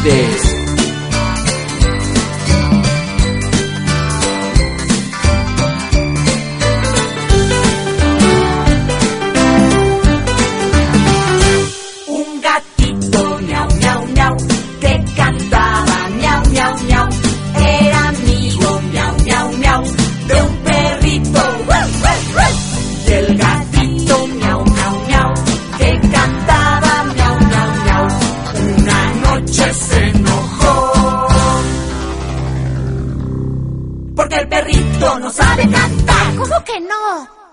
olvides. Un gatito miau miau miau que cantaba miau miau miau, era amigo miau miau miau de un perrito. Y el gatito miau miau miau que cantaba miau miau miau, una noche se enojó porque el perrito no sabe cantar. ¿Cómo que no?